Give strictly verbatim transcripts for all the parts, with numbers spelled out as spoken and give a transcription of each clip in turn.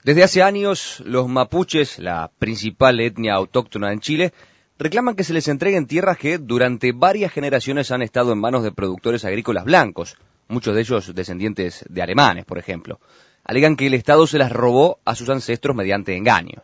Desde hace años, los mapuches, la principal etnia autóctona en Chile, reclaman que se les entreguen tierras que durante varias generaciones han estado en manos de productores agrícolas blancos, muchos de ellos descendientes de alemanes, por ejemplo. Alegan que el Estado se las robó a sus ancestros mediante engaños.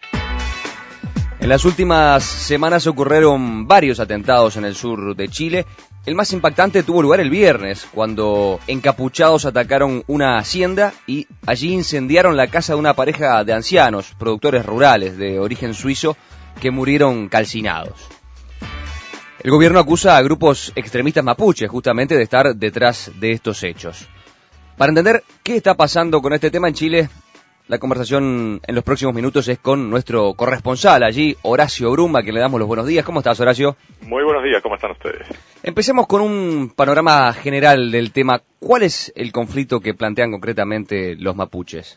En las últimas semanas ocurrieron varios atentados en el sur de Chile. El más impactante tuvo lugar el viernes, cuando encapuchados atacaron una hacienda y allí incendiaron la casa de una pareja de ancianos, productores rurales de origen suizo, que murieron calcinados. El gobierno acusa a grupos extremistas mapuches justamente de estar detrás de estos hechos. Para entender qué está pasando con este tema en Chile, la conversación en los próximos minutos es con nuestro corresponsal allí, Horacio Bruma, a quien le damos los buenos días. ¿Cómo estás, Horacio? Muy buenos días, ¿cómo están ustedes? Empecemos con un panorama general del tema. ¿Cuál es el conflicto que plantean concretamente los mapuches?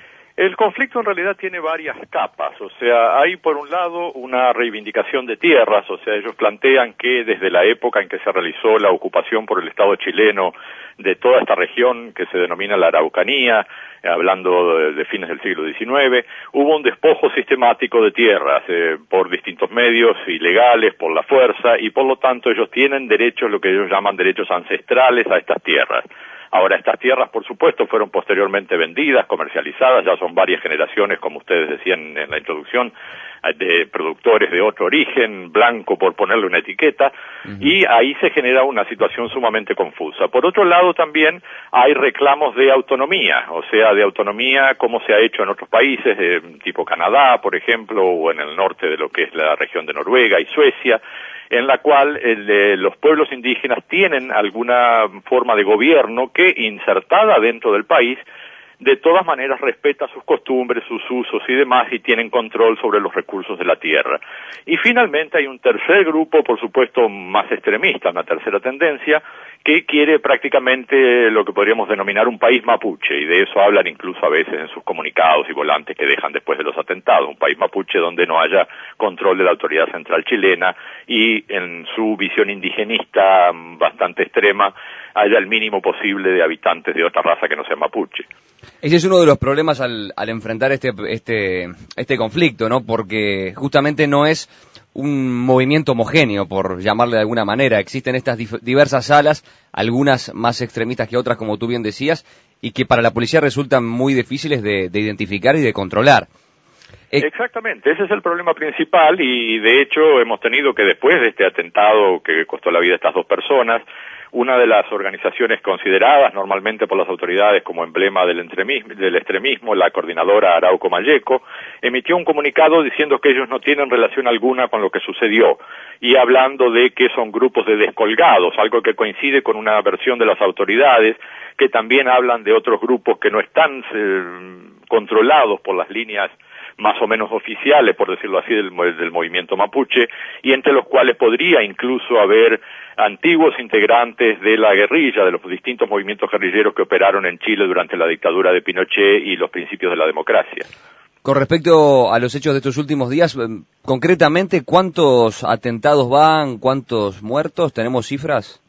El conflicto en realidad tiene varias capas, o sea, hay por un lado una reivindicación de tierras, o sea, ellos plantean que desde la época en que se realizó la ocupación por el Estado chileno de toda esta región que se denomina la Araucanía, hablando de, de fines del siglo diecinueve, hubo un despojo sistemático de tierras eh, por distintos medios ilegales, por la fuerza, y por lo tanto ellos tienen derechos, lo que ellos llaman derechos ancestrales a estas tierras. Ahora, estas tierras, por supuesto, fueron posteriormente vendidas, comercializadas, ya son varias generaciones, como ustedes decían en la introducción, de productores de otro origen, blanco por ponerle una etiqueta, uh-huh. Y ahí se genera una situación sumamente confusa. Por otro lado, también hay reclamos de autonomía, o sea, de autonomía como se ha hecho en otros países, de tipo Canadá, por ejemplo, o en el norte de lo que es la región de Noruega y Suecia, en la cual eh, los pueblos indígenas tienen alguna forma de gobierno que, insertada dentro del país, de todas maneras respeta sus costumbres, sus usos y demás, y tienen control sobre los recursos de la tierra. Y finalmente hay un tercer grupo, por supuesto, más extremista, una tercera tendencia, que quiere prácticamente lo que podríamos denominar un país mapuche, y de eso hablan incluso a veces en sus comunicados y volantes que dejan después de los atentados, un país mapuche donde no haya control de la autoridad central chilena y en su visión indigenista bastante extrema haya el mínimo posible de habitantes de otra raza que no sea mapuche. Ese es uno de los problemas al, al enfrentar este, este, este conflicto, ¿no? Porque justamente no es un movimiento homogéneo, por llamarle de alguna manera. Existen estas dif- diversas alas, algunas más extremistas que otras, como tú bien decías, y que para la policía resultan muy difíciles de, de identificar y de controlar. Eh... Exactamente, ese es el problema principal, y de hecho hemos tenido que después de este atentado que costó la vida a estas dos personas, una de las organizaciones consideradas normalmente por las autoridades como emblema del extremismo, del extremismo, la coordinadora Arauco Malleco, emitió un comunicado diciendo que ellos no tienen relación alguna con lo que sucedió y hablando de que son grupos de descolgados, algo que coincide con una versión de las autoridades que también hablan de otros grupos que no están eh, controlados por las líneas más o menos oficiales, por decirlo así, del, del movimiento mapuche, y entre los cuales podría incluso haber antiguos integrantes de la guerrilla, de los distintos movimientos guerrilleros que operaron en Chile durante la dictadura de Pinochet y los principios de la democracia. Con respecto a los hechos de estos últimos días, concretamente, ¿cuántos atentados van? ¿Cuántos muertos? ¿Tenemos cifras?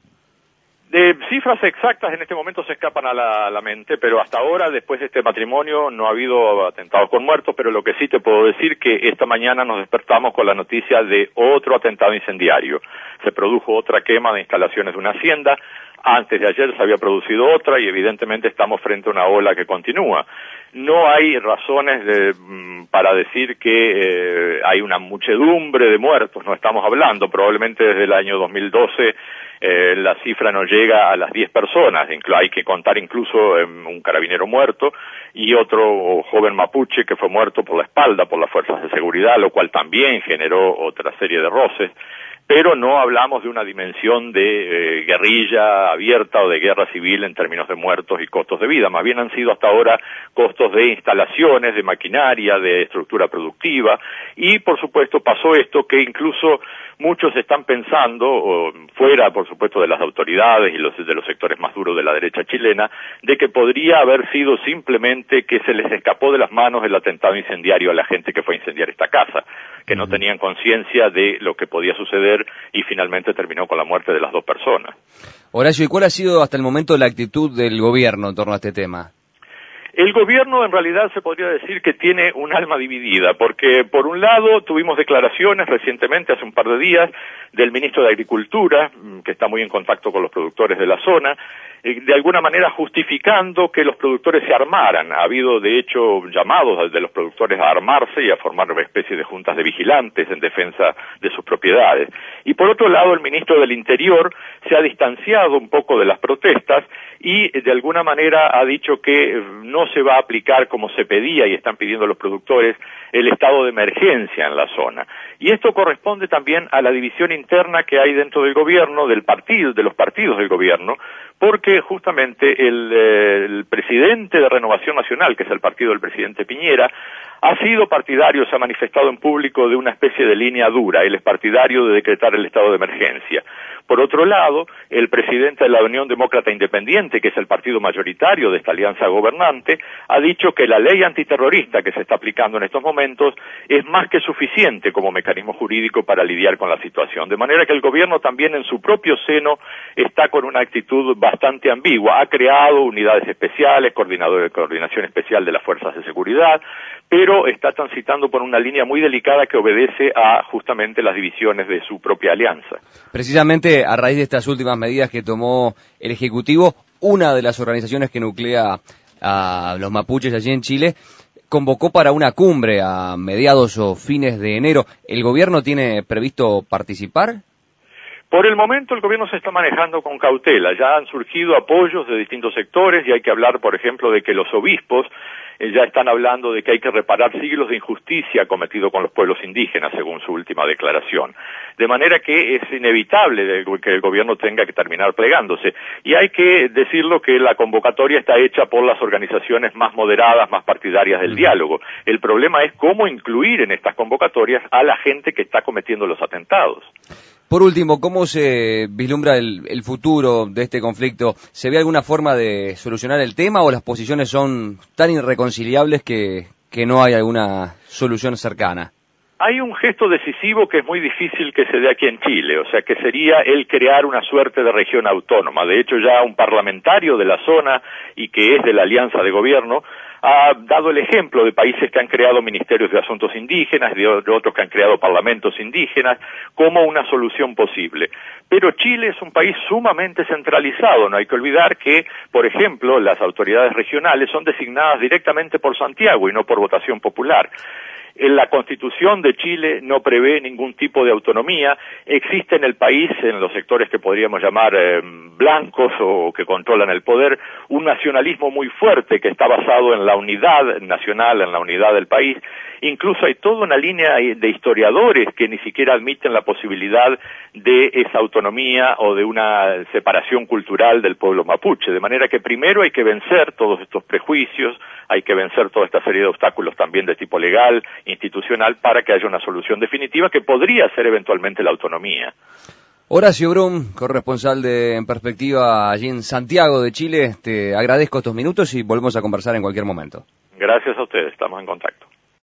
De cifras exactas en este momento se escapan a la, a la mente, pero hasta ahora, después de este matrimonio, no ha habido atentados con muertos, pero lo que sí te puedo decir que esta mañana nos despertamos con la noticia de otro atentado incendiario. Se produjo otra quema de instalaciones de una hacienda, antes de ayer se había producido otra y evidentemente estamos frente a una ola que continúa. No hay razones de, para decir que eh, hay una muchedumbre de muertos, no estamos hablando, probablemente desde el año dos mil doce eh, la cifra no llega a las diez personas, hay que contar incluso eh, un carabinero muerto y otro joven mapuche que fue muerto por la espalda por las fuerzas de seguridad, lo cual también generó otra serie de roces. Pero no hablamos de una dimensión de eh, guerrilla abierta o de guerra civil en términos de muertos y costos de vida. Más bien han sido hasta ahora costos de instalaciones, de maquinaria, de estructura productiva. Y, por supuesto, pasó esto que incluso muchos están pensando, o fuera, por supuesto, de las autoridades y los, de los sectores más duros de la derecha chilena, de que podría haber sido simplemente que se les escapó de las manos el atentado incendiario a la gente que fue a incendiar esta casa, que no tenían conciencia de lo que podía suceder y finalmente terminó con la muerte de las dos personas. Horacio, ¿y cuál ha sido hasta el momento la actitud del gobierno en torno a este tema? El gobierno en realidad se podría decir que tiene un alma dividida, porque por un lado tuvimos declaraciones recientemente, hace un par de días, del ministro de Agricultura, que está muy en contacto con los productores de la zona, de alguna manera justificando que los productores se armaran. Ha habido de hecho llamados de los productores a armarse y a formar una especie de juntas de vigilantes en defensa de sus propiedades. Y por otro lado el ministro del Interior se ha distanciado un poco de las protestas y de alguna manera ha dicho que no se va a aplicar como se pedía y están pidiendo los productores el estado de emergencia en la zona. Y esto corresponde también a la división interna que hay dentro del gobierno, del partido, de los partidos del gobierno, porque justamente el, eh, el presidente de Renovación Nacional, que es el partido del presidente Piñera, ha sido partidario, se ha manifestado en público de una especie de línea dura. Él es partidario de decretar el estado de emergencia. Por otro lado, el presidente de la Unión Demócrata Independiente, que es el partido mayoritario de esta alianza gobernante, ha dicho que la ley antiterrorista que se está aplicando en estos momentos es más que suficiente como mecanismo jurídico para lidiar con la situación. De manera que el gobierno también en su propio seno está con una actitud bastante ambigua. Ha creado unidades especiales, coordinador de coordinación especial de las fuerzas de seguridad, pero está transitando por una línea muy delicada que obedece a justamente las divisiones de su propia alianza. Precisamente a raíz de estas últimas medidas que tomó el Ejecutivo, una de las organizaciones que nuclea a los mapuches allí en Chile convocó para una cumbre a mediados o fines de enero. ¿El gobierno tiene previsto participar? Por el momento el gobierno se está manejando con cautela. Ya han surgido apoyos de distintos sectores y hay que hablar, por ejemplo, de que los obispos eh, ya están hablando de que hay que reparar siglos de injusticia cometido con los pueblos indígenas, según su última declaración. De manera que es inevitable de, que el gobierno tenga que terminar plegándose. Y hay que decirlo que la convocatoria está hecha por las organizaciones más moderadas, más partidarias del diálogo. El problema es cómo incluir en estas convocatorias a la gente que está cometiendo los atentados. Por último, ¿cómo se vislumbra el, el futuro de este conflicto? ¿Se ve alguna forma de solucionar el tema o las posiciones son tan irreconciliables que, que no hay alguna solución cercana? Hay un gesto decisivo que es muy difícil que se dé aquí en Chile, o sea, que sería el crear una suerte de región autónoma. De hecho, ya un parlamentario de la zona y que es de la alianza de gobierno ha dado el ejemplo de países que han creado ministerios de asuntos indígenas, de otros que han creado parlamentos indígenas, como una solución posible. Pero Chile es un país sumamente centralizado. No hay que olvidar que, por ejemplo, las autoridades regionales son designadas directamente por Santiago y no por votación popular. En la Constitución de Chile no prevé ningún tipo de autonomía. Existe en el país, en los sectores que podríamos llamar eh, blancos o que controlan el poder, un nacionalismo muy fuerte que está basado en la unidad nacional, en la unidad del país. Incluso hay toda una línea de historiadores que ni siquiera admiten la posibilidad de esa autonomía o de una separación cultural del pueblo mapuche. De manera que primero hay que vencer todos estos prejuicios, hay que vencer toda esta serie de obstáculos también de tipo legal, institucional, para que haya una solución definitiva que podría ser eventualmente la autonomía. Horacio Brum, corresponsal de En Perspectiva allí en Santiago de Chile, te agradezco estos minutos y volvemos a conversar en cualquier momento. Gracias a ustedes, estamos en contacto.